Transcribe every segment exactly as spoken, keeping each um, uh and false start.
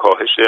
کاهش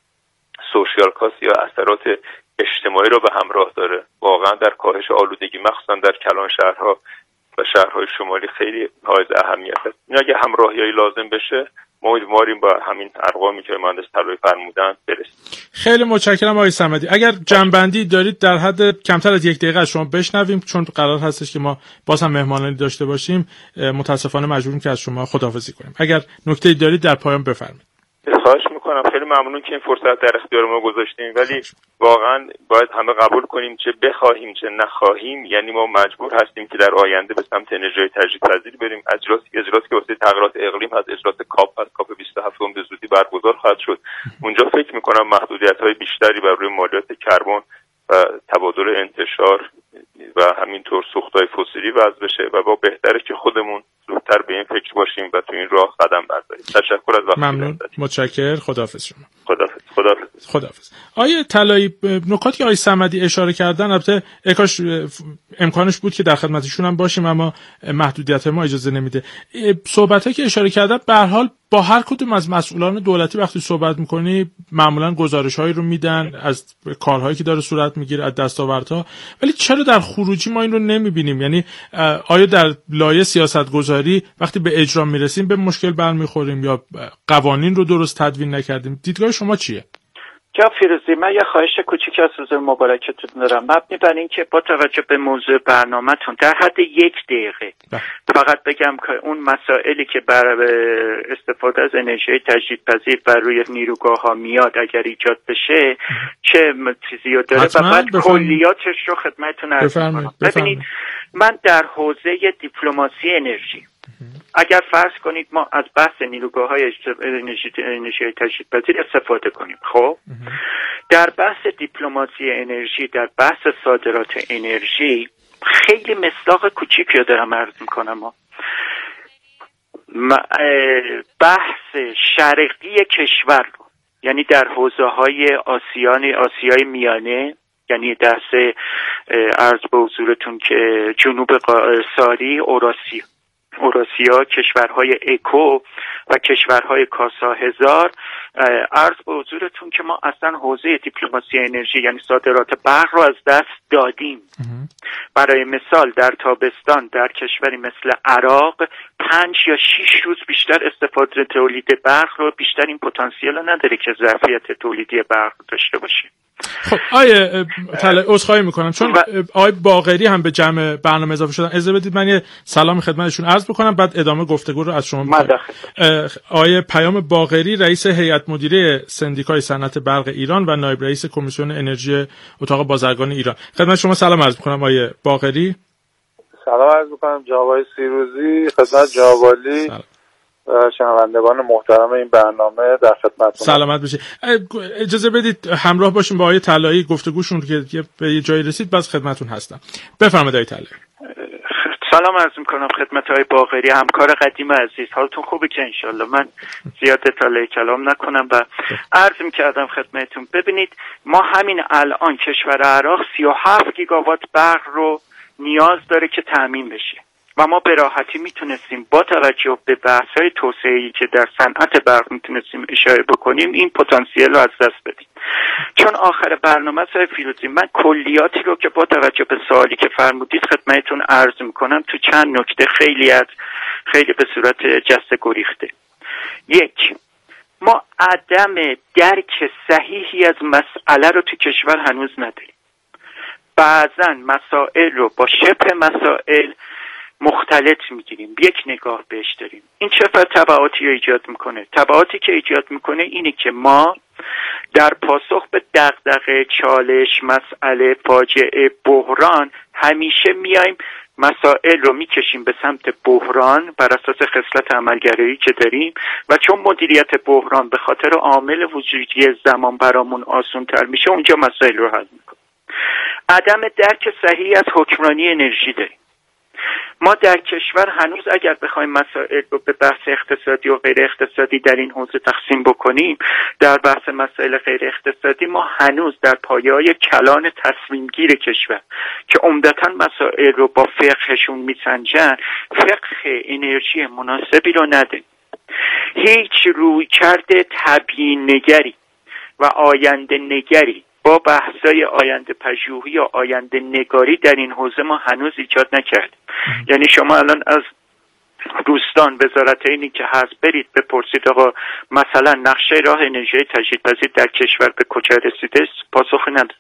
سوشیال کاست یا اثرات اجتماعی رو به همراه داره. واقعا در کاهش آلودگی مخصوصا در کلان شهرها و شهرهای شمالی خیلی حائز اهمیت است. این اگه همراهی‌ای لازم بشه ما امیدواریم با همین ارقامی که مهندس طلایی فرمودن برسیم. خیلی متشکرم آقای صمدی. اگر جنبندی دارید در حد کمتر از یک دقیقه از شما بشنویم، چون قرار هستش که ما باز هم مهمانانی داشته باشیم. متاسفانه مجبوریم که از شما خداحافظی کنیم. اگر نکته‌ای دارید در پایان بفرمایید. خواهش میکنم. خیلی ممنون که این فرصت در اختیار ما گذاشتیم، ولی واقعا باید همه قبول کنیم چه بخواهیم چه نخواهیم، یعنی ما مجبور هستیم که در آینده به سمت انرژی تجدیدپذیر بریم. اجلاس اجلاسی که واسه تغییرات اقلیم هست، اجلاس کاپ هست، کاپ بیست و هفت به زودی برگزار خواهد شد. اونجا فکر میکنم محدودیت‌های بیشتری بر روی مالیات کربن و تبادل انتشار و همینطور سوخت‌های فسیلی وضع بشه و با بهتره که خودمون زودتر به این فکر باشیم و تو این راه قدم برداریم. تشکر از وقتی ممنون. متشکر. خداحافظ شما. خداحافظ. خداحافظ. خداحافظ. آیه طلایی، نکاتی که آیه صمدی اشاره کردن البته اکاش امکانش بود که در خدمتشون هم باشیم، اما محدودیت ما اجازه نمیده. صحبتایی که اشاره کردن به هر حال با هر کدوم از مسئولان دولتی وقتی صحبت میکنی معمولا گزارش‌هایی رو میدن از کارهایی که داره صورت میگیره، از دستاوردها، ولی چرا در خروجی ما این رو نمیبینیم؟ یعنی آیا در لایه سیاستگذاری وقتی به اجرا میرسیم به مشکل برمیخوریم یا قوانین رو درست تدوین نکردیم؟ دیدگاه شما چیه؟ جناب فیروزی، من یه خواهش کوچیکی از حضور مبارکتون دارم، مبنی بر این که با توجه به موضوع برنامه‌تون در حد یک دقیقه ده. فقط بگم که اون مسائلی که بر استفاده از انرژی تجدیدپذیر بر روی نیروگاه‌ها میاد اگر ایجاد بشه چه چیزی داره و بعد کلیاتش رو خدمتتون عرض کنم. ببینید، من در حوزه دیپلماسی انرژی اگر فرض کنید ما از بحث نیروگاه‌های انرژی انرژی تجدیدپذیر استفاده کنیم، خب در بحث دیپلماسی انرژی، در بحث صادرات انرژی خیلی مصداق کوچیکی رو دارم عرض میکنم. بحث شرقی کشور رو، یعنی در حوزه‌های آسیان آسیای میانه، یعنی دست عرض به حضورتون که جنوب ساری، اوراسیا اوراسیا، کشورهای اکو و کشورهای کاسا هزار، عرض به حضورتون که ما اصلا حوزه دیپلماسی انرژی یعنی صادرات برق رو از دست دادیم. برای مثال در تابستان در کشوری مثل عراق پنج یا شش روز بیشتر استفاده تولید برق رو، بیشتر این پتانسیل رو نداره که ظرفیت تولیدی برق داشته باشه. خب آیه طلایی عذرخواهی میکنم چون آیه باقری هم به جمع برنامه اضافه شدن، اجازه بدید من یه سلام خدمتشون عرض بکنم بعد ادامه گفتگو رو از شما می‌خوام. آیه پیام باقری، رئیس هیئت مدیره سندیکای صنعت برق ایران و نایب رئیس کمیسیون انرژی اتاق بازرگانی ایران، خدمت شما سلام عرض میکنم. آیه باقری سلام عرض میکنم جناب آقای سیروزی، خدمت جناب عالی و شنوندگان محترم این برنامه در خدمتتون. سلامت باشید. اجازه بدید همراه باشیم با آقای طلایی، گفتگوشون که به یه جایی رسید باز خدمتتون هستم. بفرمایید آقای طلایی. سلام عرض میکنم خدمت آقای باقری، همکار قدیم عزیز. حالتون خوبه که انشالله من زیاد اطلاع کلام نکنم و عرض میکردم خدمتتون. ببینید ما همین الان کشور عراق سی و هفت گیگاوات برق رو نیاز داره که تامین بشه و ما به راحتی میتونستیم با توجه به بحث‌های توسعه‌ای که در صنعت برق میتونستیم اشاره بکنیم این پتانسیل رو از دست بدیم. چون آخر برنامه سای فیروزی من کلیاتی رو که با توجه به سوالی که فرمودید خدمتتون عرض میکنم تو چند نکته خیلی از خیلی به صورت جسته گریخته. یک، ما عدم درک صحیحی از مسئله رو تو کشور هنوز نداریم. بعضن مسائل رو با شبه مسائل مختلط میگیریم، یک نگاه بهش داریم. این چه تبعاتی رو ایجاد میکنه؟ تبعاتی که ایجاد میکنه اینه که ما در پاسخ به دغدغه، چالش، مسئله، فاجعه، بحران همیشه میایم مسائل رو میکشیم به سمت بحران بر اساس خصلت عملگرایی که داریم و چون مدیریت بحران به خاطر عامل وجودی زمان برامون آسان تر میشه اونجا مسائل رو حل میکنیم. عدم درک صحیح از حکمرانی انرژی داریم. ما در کشور هنوز اگر بخوایم مسائل رو به بحث اقتصادی و غیر اقتصادی در این حوزه تقسیم بکنیم، در بحث مسائل غیر اقتصادی ما هنوز در پایه‌های کلان تصمیم گیر کشور که عمدتاً مسائل رو با فقهشون میسنجن، فقه انرژی مناسبی رو نداریم. هیچ رویکرد تبیین نگری و آینده نگری با بحثای آینده پژوهی یا آینده نگاری در این حوزه ما هنوز ایجاد نکردیم. یعنی شما الان از دوستان وزارت اینی که هست برید بپرسید آقا مثلا نقشه راه انرژی تجدیدپذیر در کشور به کجا رسیده، پاسخی نداره.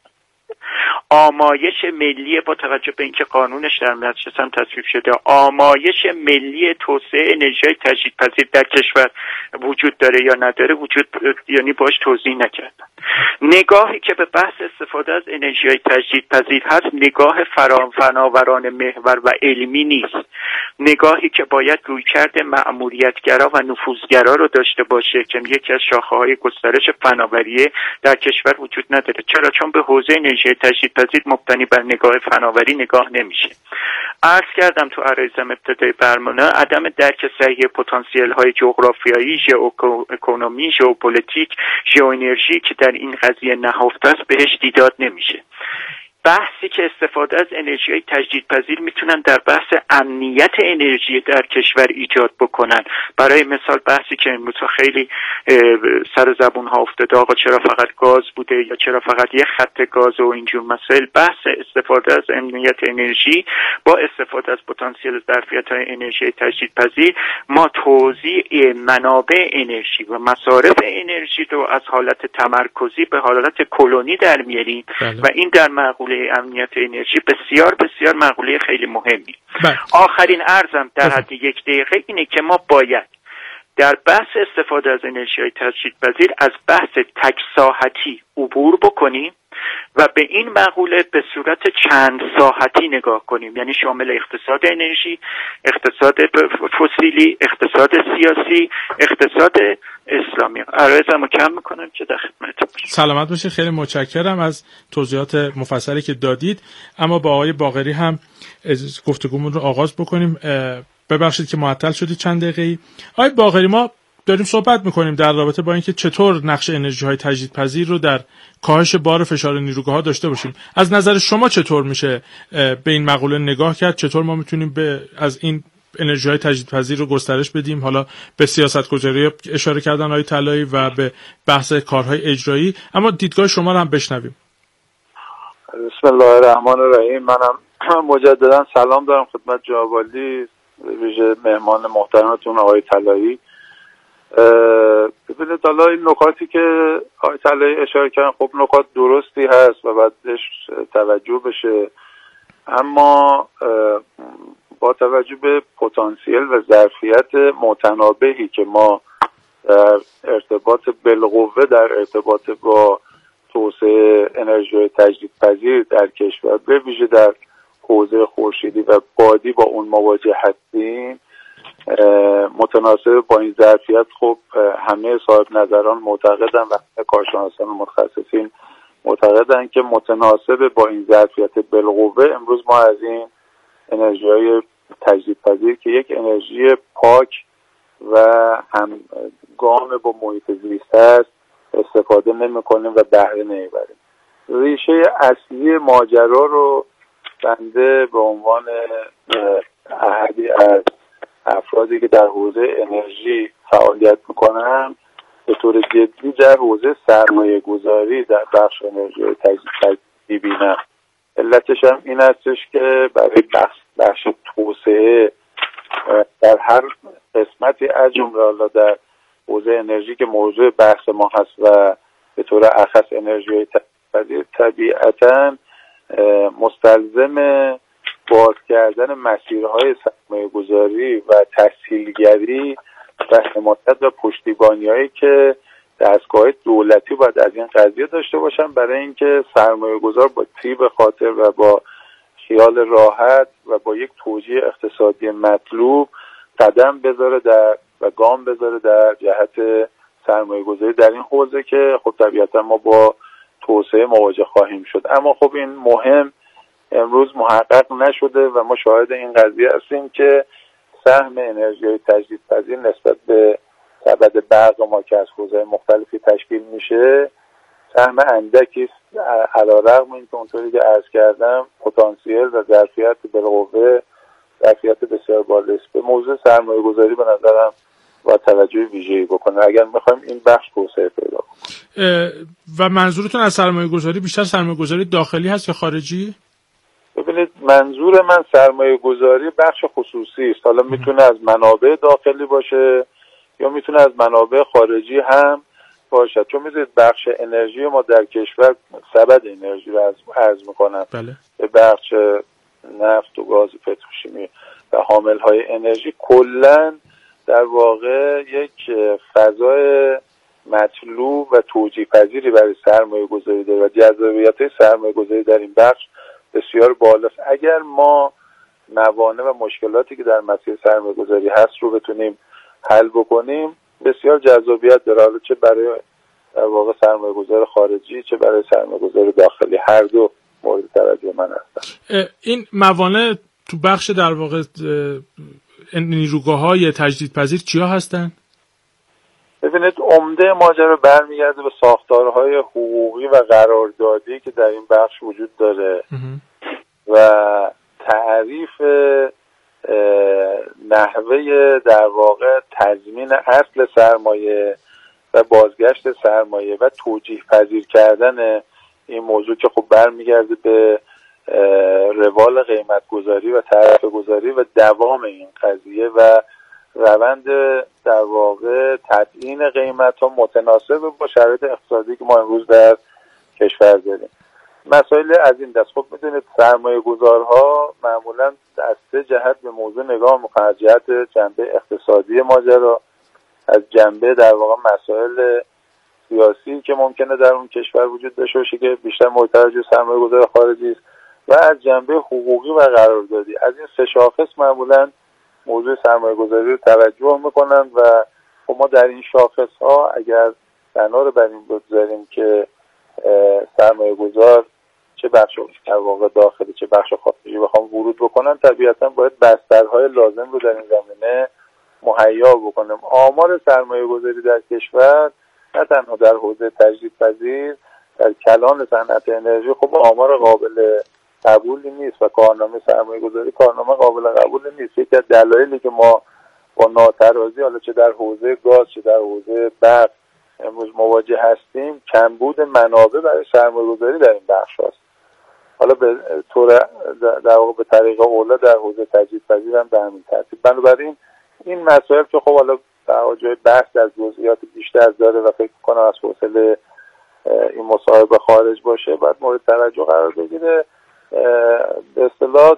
آمایش ملی با توجه به اینکه قانونش در مجلس هم تصویب شده، آمایش ملی توسعه انرژی تجدیدپذیر در کشور وجود داره یا نداره وجود، یعنی باش توضیح نکردن. نگاهی که به بحث استفاده از انرژی تجدیدپذیر هست نگاه فناورانه محور و علمی نیست، نگاهی که باید رویکرد مأموریتگرا و نفوذگرا رو داشته باشه که یکی از شاخه‌های گسترش فناوری در کشور وجود نداره. چرا؟ چون به حوزه انرژی تجدیدپذیر مبتنی بر نگاه فناوری نگاه نمیشه. عرض کردم تو عرایزم ابتدای برنامه عدم درک صحیح پتانسیل های جغرافیایی، ژئواکونومی، ژئوپلیتیک، ژئوانرژی که در این قضیه نهفته است بهش دیداد نمیشه. بحثی که استفاده از انرژی تجدیدپذیر میتونن در بحث امنیت انرژی در کشور ایجاد بکنن. برای مثال بحثی که امروز خیلی سر زبون ها افتاده، آقا چرا فقط گاز بوده یا چرا فقط یک خط گاز و اینجور مسائل. بحث استفاده از امنیت انرژی با استفاده از پتانسیل ظرفیت های انرژی تجدیدپذیر ما توزیع منابع انرژی و مصارف انرژی رو از حالت تمرکزی به حالت کلونی در میاریم و این در مقوله امنیت انرژی بسیار بسیار مقوله خیلی مهمی. بله. آخرین عرضم در حد یک دقیقه اینه که ما باید در بحث استفاده از انرژی تجدیدپذیر از بحث تک ساحتی عبور بکنیم و به این مقوله به صورت چند ساحتی نگاه کنیم، یعنی شامل اقتصاد انرژی، اقتصاد فسیلی، اقتصاد سیاسی، اقتصاد اسلامی. عرضمو کم میکنم که در خدمتتون. سلامت باشید، خیلی متشکرم از توضیحات مفصلی که دادید. اما با آقای باقری هم گفتگومون رو آغاز بکنیم. ببخشید که معطل شدید چند دقیقه‌ای. آقای باقری، ما داریم صحبت میکنیم در رابطه با اینکه چطور نقش انرژی های تجدیدپذیر رو در کاهش بار فشار نیروگاه ها داشته باشیم. از نظر شما چطور میشه به این مقوله نگاه کرد؟ چطور ما میتونیم به از این انرژی های تجدیدپذیر رو گسترش بدیم؟ حالا به سیاست‌گذاری اشاره کردن آقای طلایی و به بحث کارهای اجرایی، اما دیدگاه شما رو هم بشنویم. بسم الله الرحمن الرحیم. منم مجددا سلام دارم خدمت جناب عالی، ویژه مهمان محترمتون آقای طلایی. ببینید حالا این نکاتی که آقای طلایی اشاره کردن خب نکات درستی هست و باید بهش توجه بشه، اما با توجه به پتانسیل و ظرفیت متنابهی که ما در ارتباط بالقوه در ارتباط با توسعه انرژی تجدیدپذیر در کشور به ویژه در حوزه خورشیدی و بادی با اون مواجه هستیم، متناسب با این ظرفیت خب همه صاحب نظران معتقدن و همه کارشناسان و متخصصین معتقدن که متناسب با این ظرفیت بالقوه امروز ما از این انرژی‌های تجدیدپذیر که یک انرژی پاک و هم گام با محیط زیست است استفاده نمی‌کنیم و بهره نمیبریم. ریشه اصلی ماجرا رو بنده به عنوان احدی از افرادی که در حوزه انرژی فعالیت میکنم به طور جدی در حوزه سرمایه گذاری در بخش انرژی تجدیدپذیر میبینم. علتش هم این هستش که برای بخش, بخش توسعه در هر قسمتی از جمله در حوزه انرژی که موضوع بحث ما هست و به طور اخص انرژی تجدیدپذیر طبیعتاً مستلزم باز کردن مسیرهای سرمایه گذاری و تسهیلگری و حمایت و پشتیبانی‌هایی که دستگاه دولتی باید از این قضیه داشته باشن برای اینکه سرمایه گذار با طیب خاطر و با خیال راحت و با یک توجیه اقتصادی مطلوب قدم بذاره در و گام بذاره در جهت سرمایه گذاری در این حوزه که خب طبیعتا ما با توسعه مواجه خواهیم شد. اما خب این مهم امروز محقق نشده و ما شاهد این قضیه هستیم که سهم انرژی تجدیدپذیر نسبت به سبد برق ما که از حوزه‌های مختلفی تشکیل میشه سهم اندکی است، علی‌رغم اینکه اونطوری که عرض کردم پتانسیل و ظرفیت بالقوه ظرفیت بسیار بالاست. به موضوع سرمایه گذاری به نظرم و توجه ویژه‌ای بکنه اگر میخوایم این بخش توسعه پیدا کنه. و منظورتون از سرمایه گذاری بیشتر سرمایه گذاری داخلی هست یا خارجی؟ ببینید منظور من سرمایه گذاری بخش خصوصی است. حالا میتونه از منابع داخلی باشه یا میتونه از منابع خارجی هم باشد. چون می‌دونید بخش انرژی ما در کشور سبد انرژی رو عرض میکنن بله. به بخش نفت و گاز پتروشیمی و حامل‌های انرژی کلاً در واقع یک فضای مطلوب و توجیه پذیری برای سرمایه گذاری داره و جذابیت سرمایه گذاری در این بخش بسیار بالاست. اگر ما موانع و مشکلاتی که در مسیر سرمایه گذاری هست رو بتونیم حل بکنیم بسیار جذابیت داره، حالا چه برای در واقع سرمایه گذار خارجی چه برای سرمایه گذار داخلی، هر دو مورد توجه من هستن. این موانع تو بخش در واقع نیروگاه‌های تجدیدپذیر چیا هستن؟ ببینید عمده ماجرا برمیگرده به ساختارهای حقوقی و قراردادی که در این بخش وجود داره و تعریف نحوه در واقع تضمین اصل سرمایه و بازگشت سرمایه و توجیه پذیر کردن این موضوع که خب برمیگرده به روال قیمت گذاری و تعرفه گذاری و دوام این قضیه و روند در واقع تبیین قیمت ها متناسب با شرایط اقتصادی که ما امروز در کشور داریم. مسائل از این دست خب میدونید سرمایه گذارها معمولا از سه جهت به موضوع نگاه میکنن، از جهت جنبه اقتصادی ماجرا، از جنبه در واقع مسائل سیاسی که ممکنه در اون کشور وجود داشته باشه که بیشتر مورد توجه سرمایه گذار خارجی است و از جنبه حقوقی و قراردادی. از این سه شاخص معمولا موضوع سرمایه گذاری رو توجه میکنن و خب ما در این شاخص ها اگر بنا رو بر این بگذاریم که سرمایه گذار چه بخش در واقع داخلی چه بخش خارجی بخوام ورود بکنن طبیعتا باید بسترهای لازم رو در این زمینه مهیا بکنیم. آمار سرمایه گذاری در کشور نه تنها در حوزه تجدیدپذیر در کلان صنعت انرژی خب آمار قابل قبولی نیست و کارنامه سرمایه گذاری کارنامه قابل قبول نیست. یکی از دلایلی که ما با ناترازی حالا چه در حوزه گاز چه در حوزه برق امروز مواجه هستیم کمبود منابع برای سرمایه گذاری در این بخش هست. حالا به طور در واقع به طریق اولا در حوزه تجدیدپذیر هم به همین ترتیب. بنابراین این مسائل که خب حالا در جای بحث از جزئیات بیشتر داره و فکر کنم از حوصله این مصاحبه خارج باشه باید مورد توجه قرار بگیره. به اصطلاح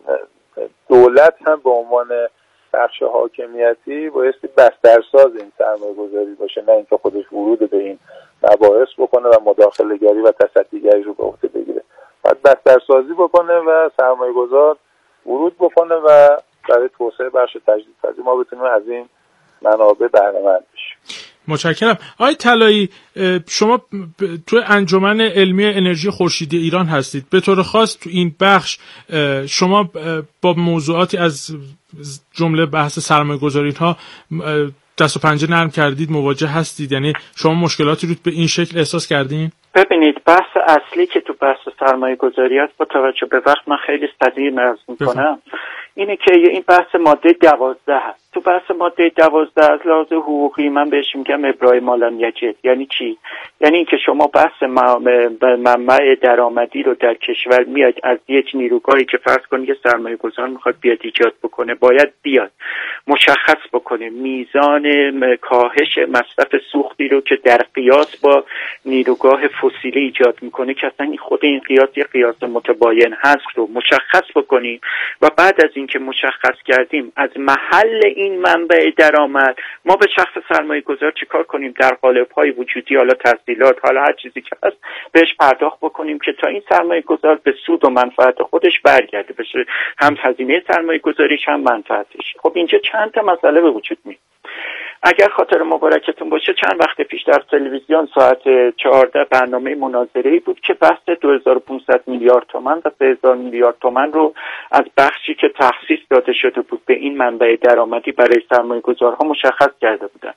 دولت هم به عنوان بخش حاکمیتی بایستی بسترساز این سرمایه گذاری باشه، نه اینکه خودش ورود به این مباحث بکنه و مداخله گری و تصدی گری رو به عهده بگیره. باید بسترسازی بکنه و سرمایه گذار ورود بکنه و برای توسعه بخش تجدیدپذیر ما بتونیم از این منابع بهره مند بشیم. متشکرم. آقای طلایی شما تو انجمن علمی انرژی خورشیدی ایران هستید. به طور خاص تو این بخش شما با موضوعاتی از جمله بحث سرمایه‌گذاری ها دست و پنجه نرم کردید، مواجه هستید؟ یعنی شما مشکلاتی رو به این شکل احساس کردین؟ ببینید بحث اصلی که تو بحث سرمایه گذاری هست با توجه به وقت من خیلی سریع عرض میکنم اینه که این بحث ماده دوازده هست. تو بحث ماده دوازده از لحاظ حقوقی من بهش میگم ابراء ما لم یجد. یعنی چی؟ یعنی اینکه شما بحث منبع درآمدی رو در کشور میاد از یک نیروگاهی که فرض کنید که سرمایه گذار میخواد بیاد ایجاد بکنه باید بیاد مشخص بکنه میزان کاهش مصرف سوختی رو که در قیاس با نیروگاه فسیلی ایجاد میکنه که اصلا خود این قیاس یک قیاس متباین هست رو مشخص بکنیم و بعد از اینکه مشخص کردیم از محل این منبع درآمد ما به شخص سرمایه گذار چیکار کنیم در قالب‌های وجودی حالا تسهیلات حالا هر چیزی که هست بهش پرداخت بکنیم که تا این سرمایه گذار به سود و منفعت خودش برگرده بشه، هم هزینه سرمایه گذاریش هم منفعتش. خب اینجا چند تا مسئله به وجود میاد. اگر خاطر مبارکتون باشه چند وقت پیش در تلویزیون ساعت چهارده برنامه مناظره‌ای بود که بحث دو هزار و پانصد میلیارد تومان و سه هزار میلیارد تومان رو از بخشی که تخصیص داده شده بود به این منبع درآمدی برای سرمایه‌گذارها مشخص کرده بودن.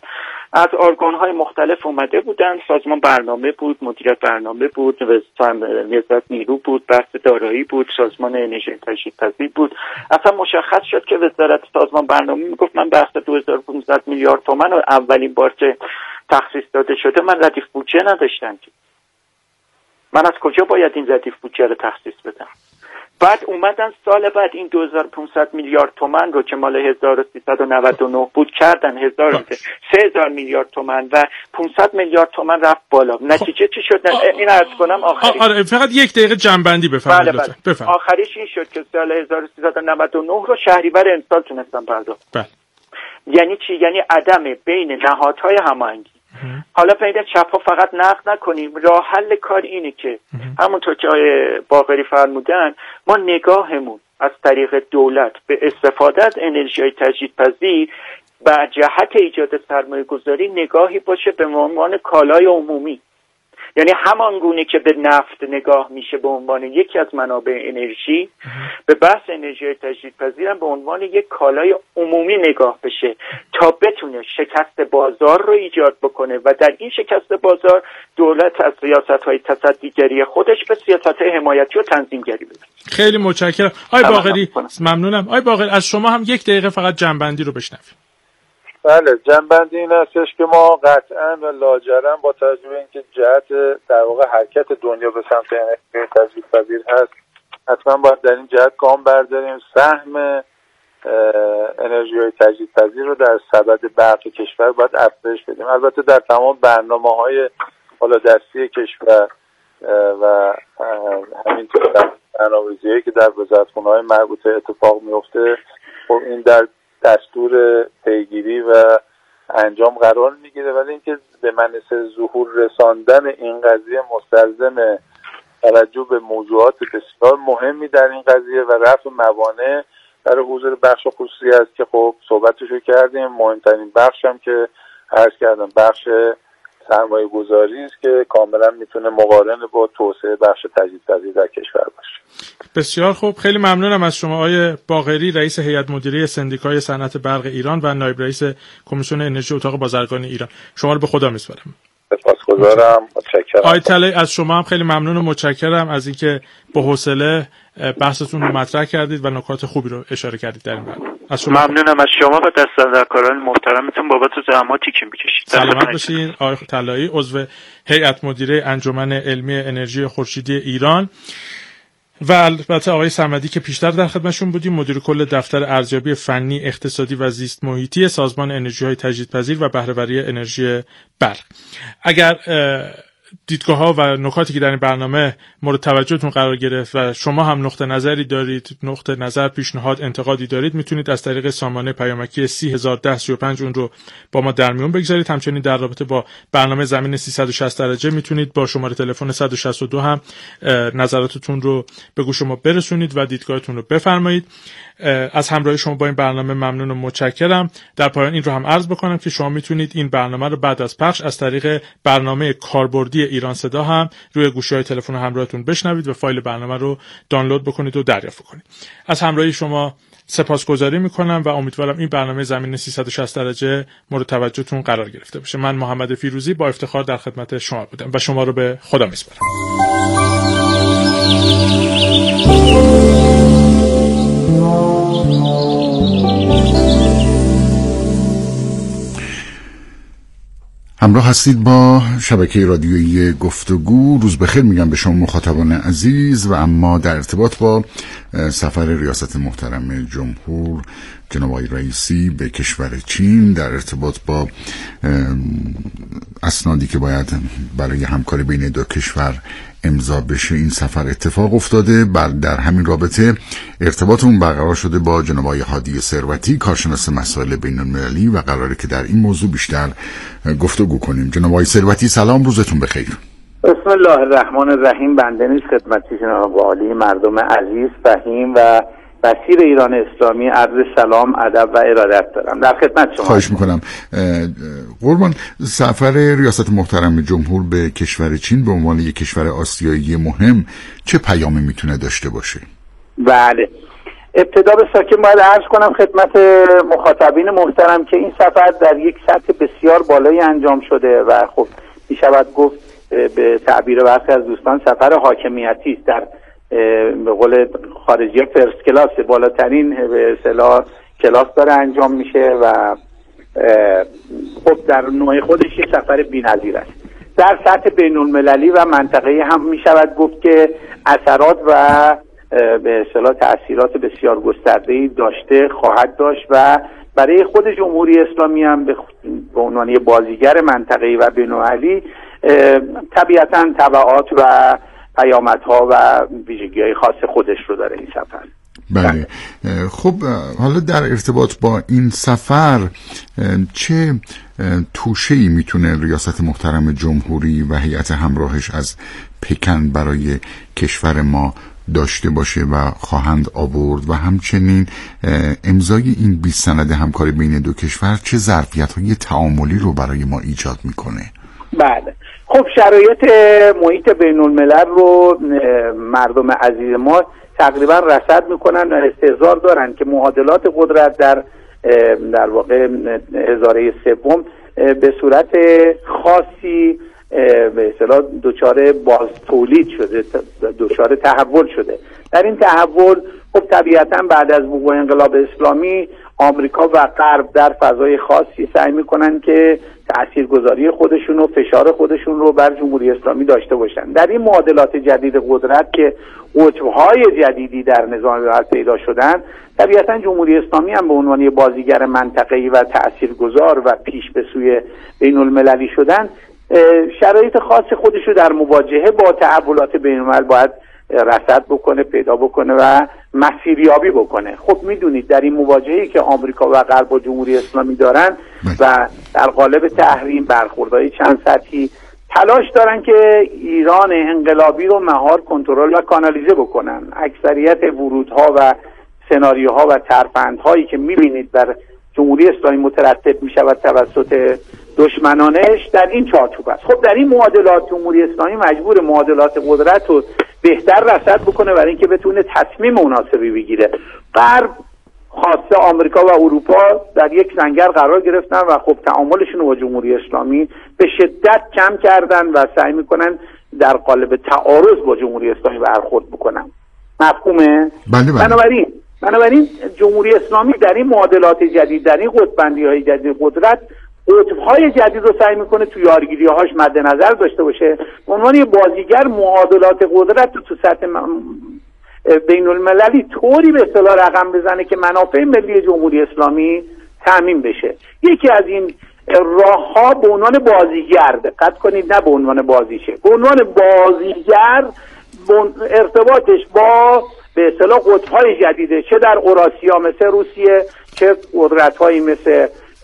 از ارگان‌های مختلف اومده بودن، سازمان برنامه بود، مدیریت برنامه بود، وزارت نیرو بود، بحث دارایی بود، سازمان انرژی تجدیدپذیر بود. اصلا مشخص شد که وزارت سازمان برنامه میگفت من بحث دو هزار و پانصد میلیارد تومان و اولین بار که تخصیص داده شده من ردیف بودجه نداشتم که من از کجا باید این ردیف بودجه رو تخصیص بدم؟ بعد اومدن سال بعد این دو هزار و پانصد میلیارد تومان رو که مال هزار و سیصد و نود و نه بود کردن سه هزار میلیارد تومان و پانصد میلیارد تومان رفت بالا. نتیجه چی شد؟ این عرض کنم آخری آره فقط یک دقیقه جنبندی بفرمایید بله بله. آخریش این شد که سال هزار و سیصد و نود و نه رو شهریور امسال تونستن پرداخت. بله. یعنی چی؟ یعنی عدم بین نهادهای هماهنگی. حالا پیدا چپا فقط نقد نکنیم، راه حل کار اینه که همونطور که آقای باقری فرمودن ما نگاهمون از طریق دولت به استفاده از انرژی تجدیدپذیر و جهت ایجاد سرمایه گذاری نگاهی باشه به عنوان کالای عمومی، یعنی همان گونه که به نفت نگاه میشه به عنوان یکی از منابع انرژی، به بحث انرژی تجدیدپذیر هم به عنوان یک کالای عمومی نگاه بشه تا بتونه شکست بازار رو ایجاد بکنه و در این شکست بازار دولت از سیاست‌های تصدیگری خودش به سیاست‌های حمایتی و تنظیمگری بره. خیلی متشکرم. آقای باقری ممنونم. آقای باقری از شما هم یک دقیقه فقط جنبندی رو بشنویم. بله، جنبندی این هستش که ما قطعا و لاجرم با توجه به اینکه جهت در واقع حرکت دنیا به سمت انرژی تجدیدپذیر هست حتما باید در این جهت گام برداریم. سهم انرژی تجدیدپذیر رو در سبد برق کشور باید افزایش بدیم. البته در تمام برنامه‌های بالادستی کشور و همینطور در برنامه‌ریزی‌هایی که در وزارتخونه‌های مربوطه اتفاق میفته خب این در دستور پیگیری و انجام قرار میگیره، ولی اینکه به منصه ظهور رساندن این قضیه مستلزم توجه به موضوعات بسیار مهمی در این قضیه و رفع موانع در حضور بخش خصوصی است که خب صحبتشو کردیم. مهمترین بخش هم که عرض کردم بخش سرمایه گذاری است که کاملا میتونه مقارن با توسعه بخش تجدیدپذیر در کشور باشه. بسیار خوب، خیلی ممنونم از شما آقای باقری، رئیس هیئت مدیره سندیکای صنعت برق ایران و نایب رئیس کمیسیون انرژی اتاق بازرگانی ایران. شما رو به خدا میسپارم. سپاسگزارم، متشکرم. آقای طلایی از شما هم خیلی ممنون و متشکرم از اینکه با حوصله بحثتون رو مطرح کردید و نکات خوبی رو اشاره کردید در این برنامه. از شما ممنونم از شما و دستاندرکاران محترمتون بابت زحماتی که می‌کشید. سلامت باشید. آقای طلایی عضو هیئت مدیره انجمن علمی انرژی خورشیدی ایران و البته آقای صمدی که پیشتر در خدمتشون بودیم، مدیر کل دفتر ارزیابی فنی اقتصادی و زیست محیطی سازمان انرژی‌های تجدیدپذیر و بهره‌وری انرژی برق. اگر دیدگاه‌ها و نکاتی که در این برنامه مورد توجهتون قرار گرفت و شما هم نقطه نظری دارید، نقطه نظر، پیشنهاد، انتقادی دارید، میتونید از طریق سامانه پیامکی سی هزار و ده سی و پنج اون رو با ما در میون بگذارید. همچنین در رابطه با برنامه زمین سیصد و شصت درجه میتونید با شماره تلفن صد و شصت و دو هم نظراتتون رو به گوش ما برسونید و دیدگاهتون رو بفرمایید. از همراهی شما با این برنامه ممنون و متشکرم. در پایان این رو هم عرض بکنم که شما میتونید این برنامه رو بعد از پخش از طریق برنامه کاربردی ایران صدا هم روی گوشی‌های تلفن همراهتون بشنوید و فایل برنامه رو دانلود بکنید و دریافت کنید. از همراهی شما سپاسگزاری میکنم و امیدوارم این برنامه زمین سیصد و شصت درجه مورد توجهتون قرار گرفته باشه. من محمد فیروزی با افتخار در خدمت شما بودم و شما رو به خدا میسپارم. همراه هستید با شبکه رادیویی گفتگو. روز بخیر میگم به شما مخاطبان عزیز و اما در ارتباط با سفر ریاست محترم جمهور جناب آقای رئیسی به کشور چین، در ارتباط با اسنادی که باید برای همکاری بین دو کشور امضا بشه، این سفر اتفاق افتاده. بعد در همین رابطه ارتباطمون برقرار شده با جناب آقای هادی ثروتی، کارشناس مسائل بین‌المللی و قراره که در این موضوع بیشتر گفتگو کنیم. جناب آقای ثروتی سلام، روزتون بخیر. بسم الله الرحمن الرحیم. بنده نیز خدمتی جناب عالی، مردم عزیز، فهیم و بصیر ایران اسلامی عرض سلام، ادب و ارادت دارم. در خدمت شما. خواهش میکنم. قربان، سفر ریاست محترم جمهور به کشور چین به عنوان یک کشور آسیایی مهم چه پیامی میتونه داشته باشه؟ بله، ابتدا به ساکن باید عرض کنم خدمت مخاطبین محترم که این سفر در یک سطح بسیار بالایی انجام شده و خب می شود گفت به تعبیر برخی از دوستان سفر حاکمیتی است. در به قول خارجی فرست کلاس، بالاترین به اصطلاح کلاس داره انجام میشه و خب در نوع خودش یک سفر بی‌نظیر است. در سطح بین المللی و منطقه‌ای هم می شود گفت که اثرات و به اصطلاح تأثیرات بسیار گسترده‌ای داشته خواهد داشت و برای خود جمهوری اسلامی هم به عنوان بازیگر منطقه‌ای و بین‌المللی طبیعتاً تبعات و پیامدها و ویژگی‌های خاص خودش رو داره این سفر. بله. خب حالا در ارتباط با این سفر چه توشه‌ای میتونه ریاست محترم جمهوری و هیئت همراهش از پکن برای کشور ما داشته باشه و خواهند آورد و همچنین امضای این بیست سند همکاری بین دو کشور چه ظرفیت‌های تعاملی رو برای ما ایجاد میکنه؟ بله. خب شرایط محیط بین الملل رو مردم عزیز ما تقریبا رصد میکنن و استحضار دارن که معادلات قدرت در در واقع هزاره سوم به صورت خاصی به اصطلاح دچار باز تولید شده، دچار تحول شده. در این تحول خب طبیعتا بعد از وقوع انقلاب اسلامی آمریکا و غرب در فضای خاصی سعی میکنن که تاثیرگذاری خودشون و فشار خودشون رو بر جمهوری اسلامی داشته باشن. در این معادلات جدید قدرت که قطب‌های جدیدی در نظام بحث پیدا شدن، طبیعتا جمهوری اسلامی هم به عنوان بازیگر منطقه‌ای و تاثیرگذار و پیش به سوی بین المللی شدن شرایط خاص خودش رو در مواجهه با تحولات بین الملل باید رصد بکنه، پیدا بکنه و مسیریابی بکنه. خب میدونید در این مواجهه‌ای که آمریکا و غرب با جمهوری اسلامی دارن و در قالب تحریم برخوردهای چند سطحی تلاش دارن که ایران انقلابی رو مهار، کنترل و کانالیزه بکنن. اکثریت ورودها و سناریوها و ترفندهایی که میبینید در جمهوری اسلامی مترتب میشود توسط دشمنانش در این چارچوب است. خب در این معادلات جمهوری اسلامی مجبور معادلات قدرت رو بهتر رصد بکنه برای اینکه بتونه تصمیم مناسبی بگیره. غرب خاصه آمریکا و اروپا در یک سنگر قرار گرفتن و خب تعاملشون با جمهوری اسلامی به شدت کم کردن و سعی میکنن در قالب تعارض با جمهوری اسلامی برخورد بکنن. مفهومه؟ بله بله. بنابراین بنابراین جمهوری اسلامی در این معادلات جدید، در این قطب‌بندی‌های جدید قدرت، قطب‌های جدید رو سعی میکنه تو یارگیری‌هاش مد نظر داشته باشه. به عنوان بازیگر معادلات قدرت رو تو سطح بین المللی طوری به اصطلاح رقم بزنه که منافع ملی جمهوری اسلامی تامین بشه. یکی از این راه‌ها به عنوان بازیگر، دقت کنید نه به عنوان بازیچه، به عنوان بازیگر ارتباطش با به اصطلاح قطب‌های جدیده، چه در اوراسیا مثل روسیه، چه قدرت‌هایی مثل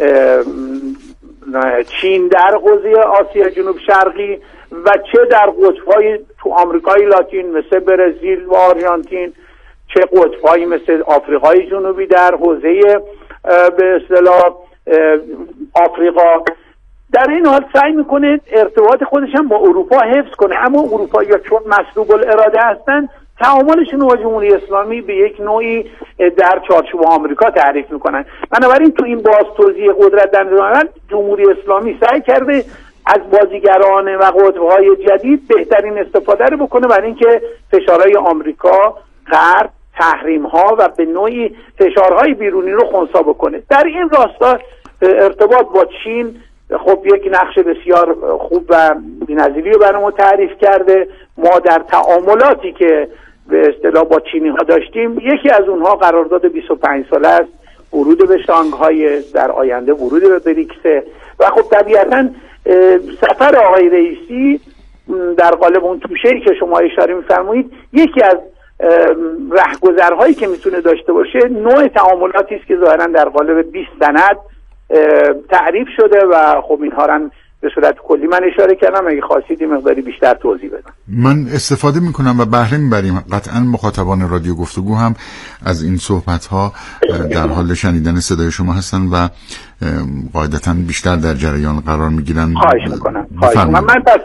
چین در حوزه آسیا جنوب شرقی و چه در قطب‌های تو آمریکای لاتین مثل برزیل و آرژانتین، چه قطب‌هایی مثل آفریقای جنوبی در حوزه به اصطلاح آفریقا. در این حال سعی میکنه ارتباط خودش هم با اروپا حفظ کنه، اما اروپا یا چون مسلوب الاراده هستن تعاملشون با جمهوری اسلامی به یک نوعی در چارچوب آمریکا تعریف میکنن. بنابراین تو این باز توزیع قدرت در نظام جمهوری اسلامی سعی کرده از بازیگران و قطب‌های جدید بهترین استفاده رو بکنه برای اینکه فشارهای آمریکا، غرب، تحریم‌ها و به نوعی فشارهای بیرونی رو خنثی بکنه. در این راستا ارتباط با چین خب یک نقش بسیار خوب و بی‌نظیری رو برای ما تعریف کرده. ما در تعاملاتی که به اصطلاح با چینی ها داشتیم، یکی از اونها قرارداد بیست و پنج ساله است، ورود به شانگهای، در آینده ورود به بریکس. و خب طبیعتاً سفر آقای رئیسی در قالب اون توشه‌ای که شما اشاره می‌فرمایید، یکی از رهگذرهایی که میتونه داشته باشه نوع تعاملاتی است که ظاهراً در قالب بیست سند تعریف شده و خب اینها را به صورت کلی من اشاره کردم. اگه خواستید این مقداری بیشتر توضیح بدم. من استفاده میکنم و بهره میبریم. قطعا مخاطبان رادیو گفتگو هم از این صحبت ها در حال شنیدن صدای شما هستن و قاعدتا بیشتر در جریان قرار میگیرن. خواهش میکنم. خواهش میکنم. من پس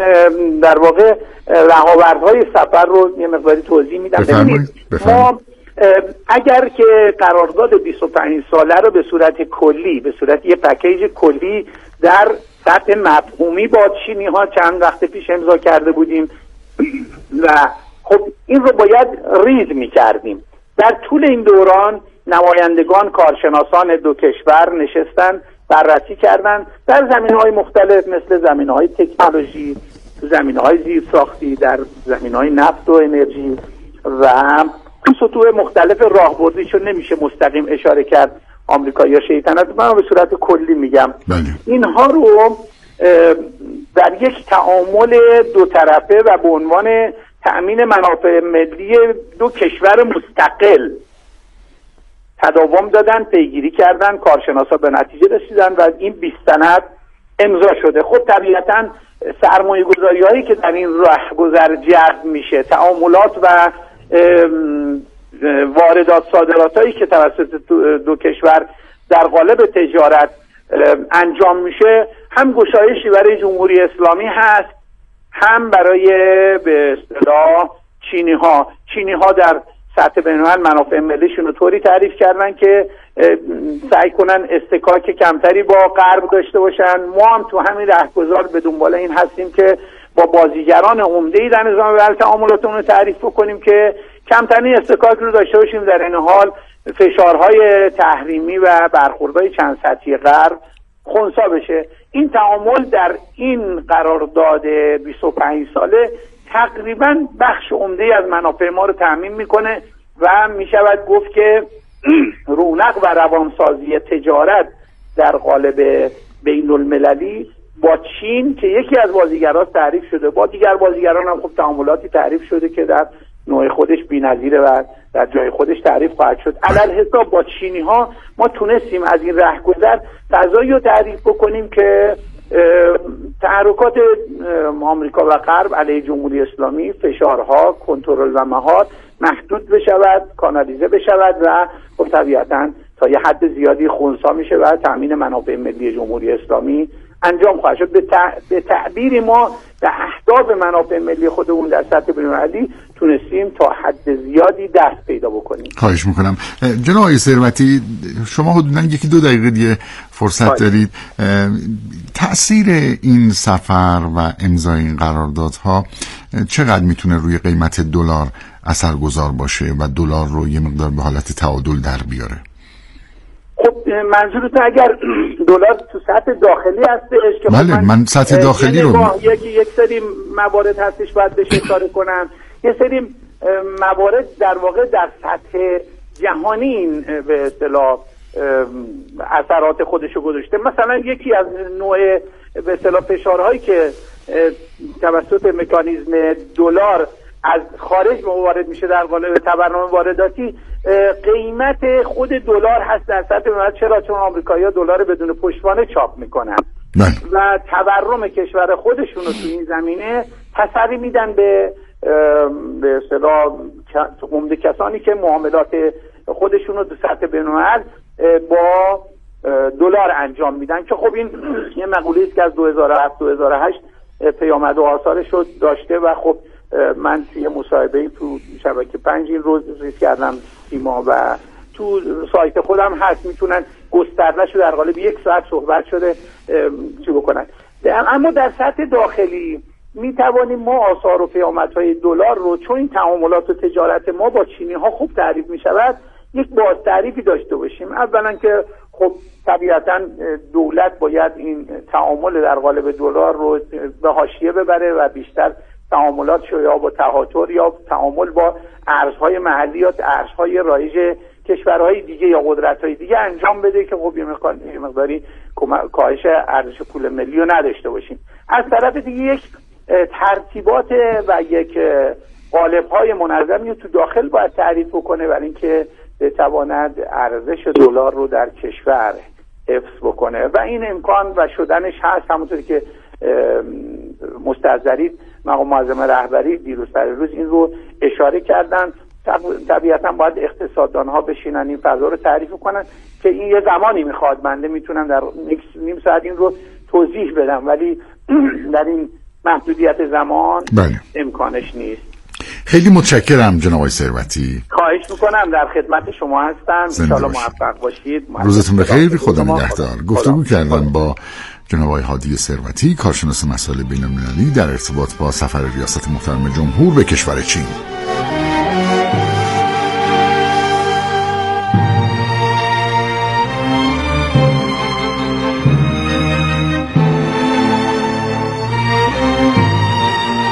در واقع رهاوردهای سفر رو یه مقداری توضیح میدم. بفرمایید. ما اگر که قرارداد بیست و پنج ساله رو به صورت کلی، به صورت یه پکیج کلی در سطح مفهومی با چینی ها چند وقت پیش امضا کرده بودیم و خب این رو باید ریز می کردیم. در طول این دوران نمایندگان کارشناسان دو کشور نشستن، بررسی کردن در زمینه‌های مختلف مثل زمینه‌های تکنولوژی، زمینه‌های زیرساختی، در زمینه‌های نفت و انرژی و سطوح مختلف راهبردی، چون نمیشه مستقیم اشاره کرد آمریکا یا شیطنت، من به صورت کلی میگم. بله. اینها رو در یک تعامل دو طرفه و به عنوان تأمین منافع ملی دو کشور مستقل تداوم دادن، پیگیری کردن، کارشناسا به نتیجه رسیدن و این بیست سند امضا شده. خب طبیعتاً سرمایه گذاری هایی که در این راهگذر جلب میشه، تعاملات و واردات صادرات هایی که توسط دو کشور در قالب تجارت انجام میشه، هم گشایشی برای جمهوری اسلامی هست، هم برای به اصطلاح چینی ها. چینی ها در سطح بین‌الملل منافع ملیشون رو طوری تعریف کردن که سعی کنن استکاک کمتری با غرب داشته باشن. ما هم تو همین رهگذار به دنبال این هستیم که با بازیگران عمده‌ای در نظام بین تعاملاتمون رو تعریف بکنیم که کمترین استکاک رو داشته باشیم، در این حال فشارهای تحریمی و برخوردهای چند سطحی غرب خنثی بشه. این تعامل در این قرارداد بیست و پنج ساله تقریبا بخش عمده‌ای از منافع ما رو تضمین میکنه و میشود گفت که رونق و روانسازی تجارت در قالب بین المللی با چین که یکی از بازیگران تعریف شده، با دیگر بازیگران هم خب تعاملاتی تعریف شده که در نوع خودش بی‌نظیره و در جای خودش تعریف خواهد شد. علل حساب با چینی ها ما تونستیم از این رهگذر فضایی رو تعریف بکنیم که تحرکات آمریکا و غرب علیه جمهوری اسلامی، فشارها، کنترل و مهار محدود بشود، کانالیزه بشود و خب طبیعتاً تا یه حد زیادی خنثی میشه و تامین منافع ملی جمهوری اسلامی انجام خواهد شد. به, تع... به تعبیر ما به اهداف منافع ملی خودمون در سطح بین‌المللی تونستیم تا حد زیادی دست پیدا بکنیم. خواهش میکنم. جناب آقای ثروتی، شما حدوداً یکی دو دقیقه دیگه فرصت خواهد. دارید. تأثیر این سفر و امضای این قراردادها چقدر میتونه روی قیمت دلار اثرگذار باشه و دلار رو یه مقدار به حالت تعادل در بیاره؟ خب منظورت اگر دلار تو سطح داخلی هستش که بله من, من سطح داخلی رو یکی یک سری موارد هستش باید بهش اشاره کنم، یه سری موارد در واقع در سطح جهانی این به اصطلاح اثرات خودشو گذاشته. مثلا یکی از نوع به اصطلاح فشارهایی که توسط مکانیزم دلار از خارج وارد میشه در قالب تورم وارداتی، قیمت خود دلار هست در سطح بین‌الملل. چرا؟ چون آمریکایی‌ها دلار بدون پشتوانه چاپ میکنن و تورم کشور خودشون رو تو این زمینه تسری میدن به به اصطلاح عمده کسانی که معاملات خودشون رو تو سطح بین‌الملل با دلار انجام میدن که خب این یه مقوله است که از دو هزار و هفت دو هزار و هشت پیامد و آثارش رو داشته و خب من توی مصاحبه تو شبکه پنج این روز ریز کردم سیما و تو سایت خودم هست، میتونن گسترده‌شو در قالب یک ساعت صحبت شده چی بکنن. اما در سطح داخلی میتوانیم ما آثار و پیامدهای دلار رو، چون این تعاملات و تجارت ما با چینی ها خوب تعریف میشود، یک باز تعریفی داشته باشیم. اولا که خب طبیعتا دولت باید این تعامل در قالب دلار رو به حاشیه ببره و بیشتر تعاملات شو یا با تهاتر یا تعامل با ارزهای محلی یا ارزهای رایج کشورهای دیگه یا قدرت‌های دیگه انجام بده که خب یه مقداری کاهش ارزش پول ملی رو نداشته باشیم. از طرف دیگه یک ترتیبات و یک قالب‌های منظمی رو تو داخل باید تعریف بکنه برای اینکه بتواند ارزش دلار رو در کشور حفظ بکنه و این امکان و شدنش هست. همونطوری که مستحضرین مقام معظم رهبری دیروز سر روز این رو اشاره کردن. طبیعتا باید اقتصاددان ها بشینن این فضا رو تعریف کنن که این یه زمانی میخواد، بنده میتونم در نیم ساعت این رو توضیح بدم ولی در این محدودیت زمان بله. امکانش نیست. خیلی متشکرم جناب آقای ثروتی. خواهش میکنم، در خدمت شما هستم. ان شاءالله موفق باشید. روزتون بخیر. خدا نگهدار. گفتگو کردم با جناب آقای هادی ثروتی، کارشناس مسائل بین‌المللی در ارتباط با سفر ریاست محترم جمهور به کشور چین.